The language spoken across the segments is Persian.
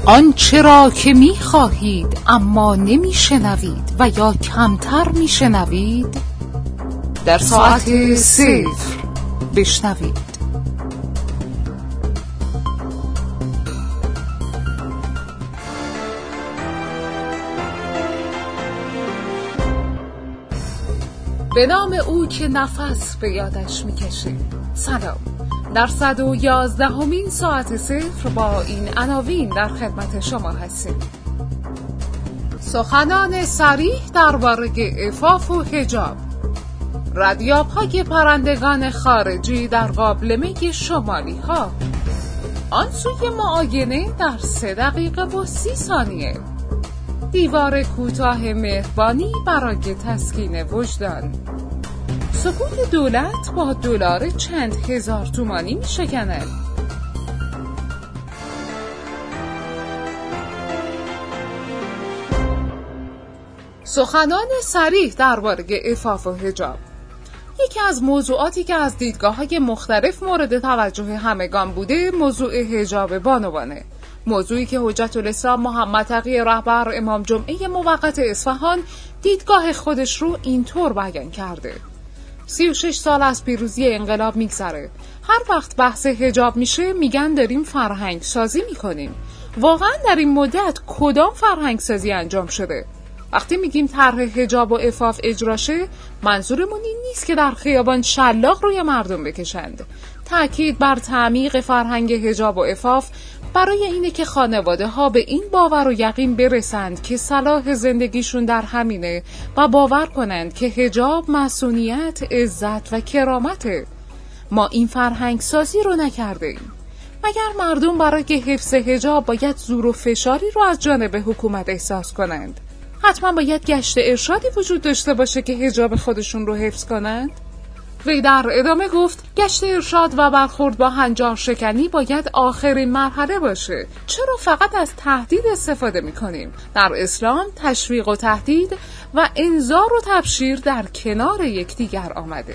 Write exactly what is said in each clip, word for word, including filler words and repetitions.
آنچه را که می خواهید اما نمی شنوید و یا کمتر می شنوید در ساعت صفر بشنوید. به نام او که نفس به یادش می کشید. سلام، در صد و یازدهمین ساعت صفر با این عناوین در خدمت شما هستیم. سخنان صریح درباره عفاف و حجاب، ردیاب‌های پرندگان خارجی در قابلمه شمالی ها، آن سوی معاینه در سه دقیقه و سی ثانیه، دیوار کوتاه مهربانی برای تسکین وجدان، سکوت دولت با دلار چند هزار تومانی می شکند. سخنان صریح درباره عفاف و حجاب، یکی از موضوعاتی که از دیدگاه‌های مختلف مورد توجه همگان بوده موضوع حجاب بانوانه، موضوعی که حجت الاسلام محمد تقی رهبر امام جمعه موقت اصفهان دیدگاه خودش رو اینطور بیان کرده: سی و شش سال از پیروزی انقلاب میگذره، هر وقت بحث حجاب میشه میگن داریم فرهنگ سازی میکنیم. واقعا در این مدت کدام فرهنگ سازی انجام شده؟ وقتی میگیم طرح حجاب و عفاف اجرا شه، منظورمون این نیست که در خیابان شلاق روی مردم بکشند. تأکید بر تعمیق فرهنگ حجاب و عفاف برای اینه که خانواده ها به این باور و یقین برسند که صلاح زندگیشون در همینه و باور کنند که حجاب مسئولیت، عزت و کرامته. ما این فرهنگ سازی رو نکرده ایم. مگر مردم برای حفظ حجاب باید زور و فشاری رو از جانب حکومت احساس کنند؟ حتما باید گشت ارشادی وجود داشته باشه که حجاب خودشون رو حفظ کنند؟ وی در ادامه گفت گشت ارشاد و برخورد با هنجار شکنی باید آخرین مرحله باشه. چرا فقط از تهدید استفاده میکنیم؟ در اسلام تشویق و تهدید و انذار و تبشیر در کنار یکدیگر آمده.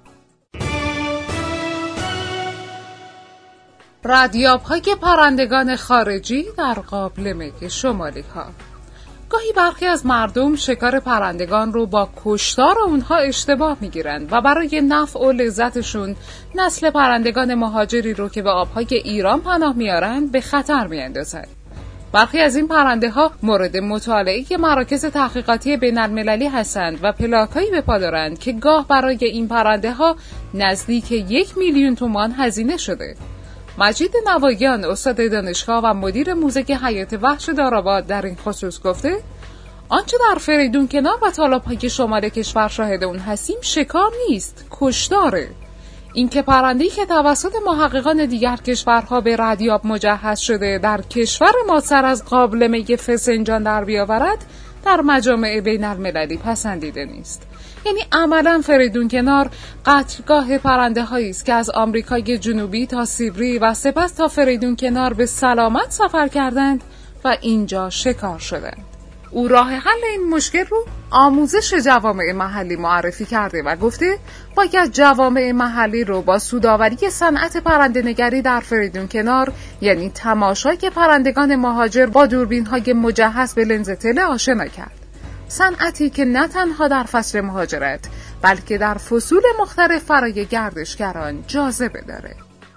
ردیاب‌های پرندگان خارجی در قابلمه شمالی ها. گاهی برخی از مردم شکار پرندگان رو با کشتار اونها اشتباه میگیرند و برای نفع و لذتشون نسل پرندگان مهاجری رو که به آبهای ایران پناه میارند به خطر میاندازند. برخی از این پرنده ها مورد مطالعه مراکز تحقیقاتی بین المللی هستند و پلاکایی به پا دارند که گاه برای این پرنده ها نزدیک یک میلیون تومان هزینه شده. مجید نواییان استاد دانشگاه و مدیر موزه حیات وحش دارآباد در این خصوص گفته آنچه در فریدون کنار و تالاب‌های شمال کشور شاهد اون هستیم شکار نیست، کشتاره. این که پرنده‌ای که توسط محققان دیگر کشورها به ردیاب مجهز شده در کشور ما سر از قابلمه فسنجان در بیاورد در مجامع بین المللی پسندیده نیست. یعنی عملاً فریدون کنار قتلگاه پرنده هایی است که از آمریکای جنوبی تا سیبری و سپس تا فریدون کنار به سلامت سفر کردند و اینجا شکار شدند. او راه حل این مشکل رو آموزش جوامع محلی معرفی کرده و گفته باید جوامع محلی رو با سودآوری صنعت پرنده‌نگری در فریدون کنار، یعنی تماشای پرندگان مهاجر با دوربین‌های مجهز به لنز تله آشنا کرد. صنعتی که نه تنها در فصل مهاجرت بلکه در فصول مختلف برای گردشگران جاذبه داره.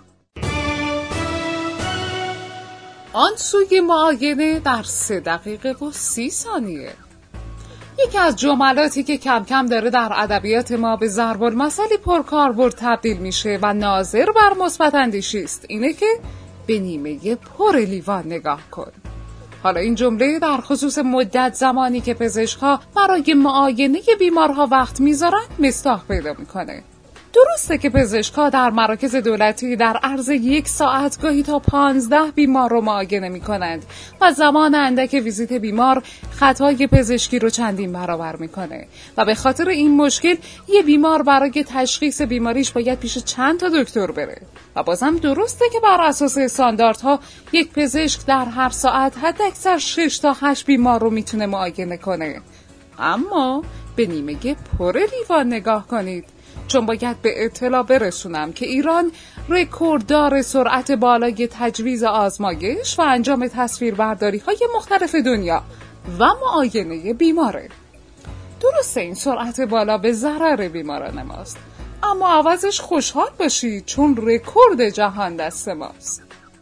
آن سوی معاینه در سه دقیقه و سی ثانیه. یکی از جملاتی که کم کم داره در ادبیات ما به ضرب المثلی پرکاربرد تبدیل میشه و ناظر بر مثبت اندیشی است اینه که به نیمه پر لیوان نگاه کن. حالا این جمله در خصوص مدت زمانی که پزشک‌ها برای معاینه بیمارها وقت میذارن مصداق پیدا میکنه. درسته که پزشک‌ها در مراکز دولتی در عرض یک ساعت گاهی تا پانزده بیمار رو معاینه میکنند و زمان اندک ویزیت بیمار خطای پزشکی رو چندین برابر میکنه و به خاطر این مشکل یه بیمار برای تشخیص بیماریش باید پیش چند تا دکتر بره. و بازم درسته که بر اساس استانداردها یک پزشک در هر ساعت حداکثر شش تا هشت بیمار رو میتونه معاینه کنه. اما به نیمه پر لیوان نگاه کنید. چون باید به اطلاع برسونم که ایران رکورددار سرعت بالای تجویز آزمایش و انجام تصویربرداری‌های مختلف دنیا و معاینه بیماره. درسته این سرعت بالا به ضرر بیماران ماست، اما عوضش خوشحال باشید چون رکورد جهان دست ماست.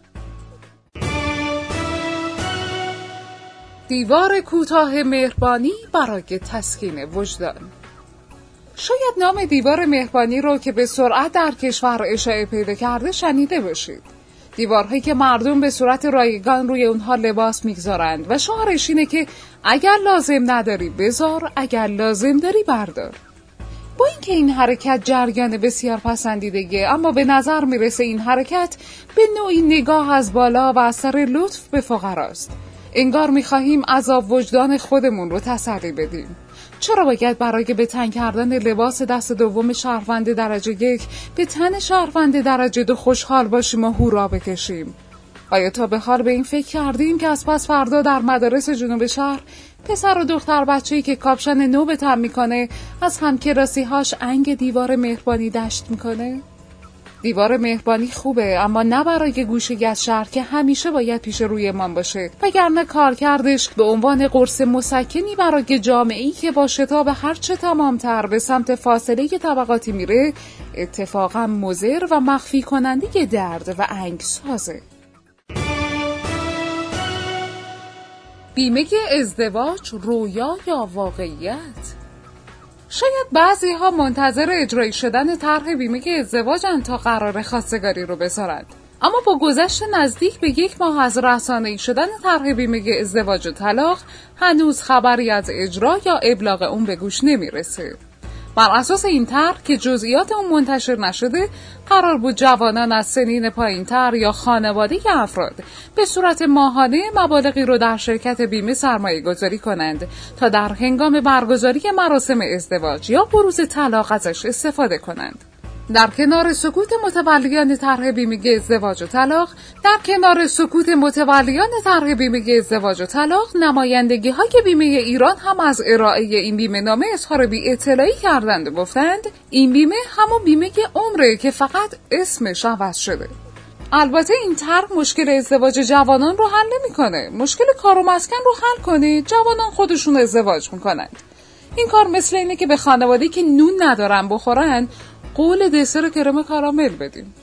دیوار کوتاه مهربانی برای تسکین وجدان. شاید نام دیوار مهربانی رو که به سرعت در کشور اشاعه پیدا کرده شنیده باشید. دیوارهایی که مردم به صورت رایگان روی اونها لباس میگذارند و شعارش اینه که اگر لازم نداری بذار، اگر لازم داری بردار. با اینکه این حرکت جریان بسیار پسندیدگیه، اما به نظر میرسه این حرکت به نوعی نگاه از بالا و اثر لطف به فقراست. انگار میخواهیم عذاب وجدان خودمون رو تسلی بدیم. چرا باید برای به تن کردن لباس دست دوم شهروند درجه یک به تن شهروند درجه دو خوشحال باشیم و هورا بکشیم؟ آیا تا به حال به این فکر کردیم که از پس فردا در مدارس جنوب شهر پسر و دختر بچه‌ای که کاپشن نو به تن میکنه از همکلاسی‌هاش انگ دیوار مهربانی دشت میکنه؟ دیوار مهربانی خوبه، اما نه برای گوشه‌ای از شهر که همیشه باید پیش روی من باشه، وگرنه کارکردش به عنوان قرص مسکنی برای جامعه‌ای که با شتاب هرچه تمام‌تر به سمت فاصله طبقاتی میره اتفاقا مضر و مخفی کننده درد و انگسازه. بیمه ازدواج رویا یا واقعیت؟ شاید بعضی ها منتظر اجرایی شدن طرح بیمه ازدواجن تا قرار خواستگاری رو بذارند. اما با گذشت نزدیک به یک ماه از رسانه‌ای شدن طرح بیمه ازدواج و طلاق هنوز خبری از اجرا یا ابلاغ اون به گوش نمیرسه. بر اساس این طرح که جزئیات اون منتشر نشده، قرار بود جوانان از سنین پایین‌تر یا خانواده افراد به صورت ماهانه مبالغی رو در شرکت بیمه سرمایه گذاری کنند تا در هنگام برگزاری مراسم ازدواج یا بروز طلاق ازش استفاده کنند. در کنار سکوت متولیان طرح بیمه ازدواج و طلاق، در کنار سکوت متولیان طرح بیمه ازدواج و طلاق، نمایندگی‌های بیمه ایران هم از ارائه این بیمه نامه اظهار بی‌اطلاعی کردند و گفتند این بیمه همون بیمه عمره که فقط اسمش عوض شده. البته این طرح مشکل ازدواج جوانان رو حل نمی‌کنه. مشکل کار و مسکن رو حل کنه، جوانان خودشون ازدواج می‌کنند. این کار مثل اینه که به خانواده‌ای که نون ندارن بخورن قول دسر کرم کارامل بدیم.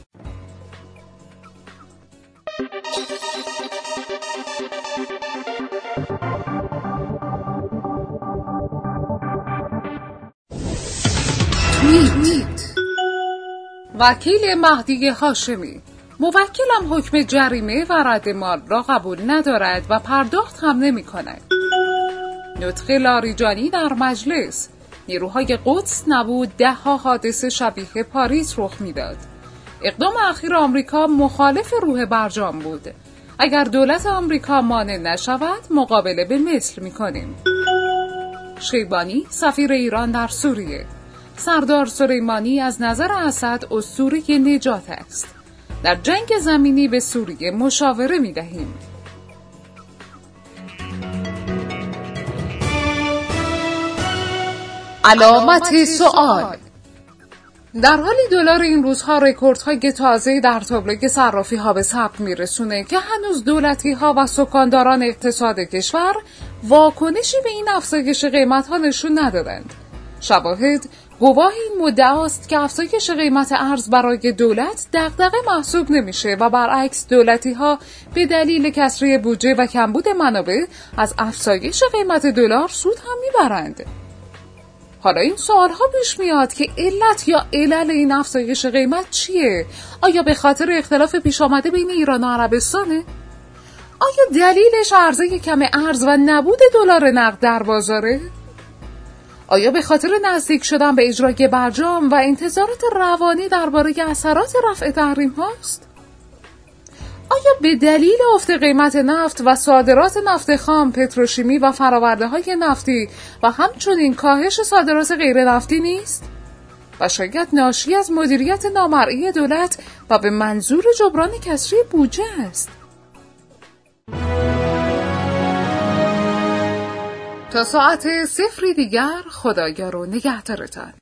توییت. وکیل مهدی هاشمی: موکلم حکم جریمه و رد مال را قبول ندارد و پرداخت هم نمی کند. نطق لاریجانی در مجلس: نیروهای قدس نبود ده ها حادثه شبیه پاریس رخ میداد. اقدام اخیر آمریکا مخالف روح برجام بود. اگر دولت آمریکا مانع نشود مقابله به مثل میکنیم. شیبانی سفیر ایران در سوریه: سردار سلیمانی از نظر اسد اسطوره نجات است. در جنگ زمینی به سوریه مشاوره میدهیم. علامت سوال. در حالی دلار این روزها رکوردهای تازه‌ای در تابلوی صرافی‌ها به ثبت میرسونه که هنوز دولتی‌ها و سکانداران اقتصاد کشور واکنشی به این افزایش قیمت‌ها نشون ندادند. شواهد گواه این مدعاست که افزایش قیمت ارز برای دولت دغدغه محسوب نمیشه و برعکس دولتی‌ها به دلیل کسری بودجه و کمبود منابع از افزایش قیمت دلار سود هم میبرند. حالا این سوال ها پیش میاد که علت یا علل این افزایش قیمت چیه؟ آیا به خاطر اختلاف پیش آمده بین ایران و عربستانه؟ آیا دلیلش عرضه کم ارز و نبود دلار نقد در بازاره؟ آیا به خاطر نزدیک شدن به اجرای برجام و انتظارات روانی درباره اثرات رفع تحریم هاست؟ آیا به دلیل افت قیمت نفت و صادرات نفت خام، پتروشیمی و فرآورده‌های نفتی و همچنین کاهش صادرات غیر نفتی نیست؟ و شاید ناشی از مدیریت نامرئی دولت و به منظور جبران کسری بودجه است. تا ساعت صفری دیگر خدایا رو نگهدارتان.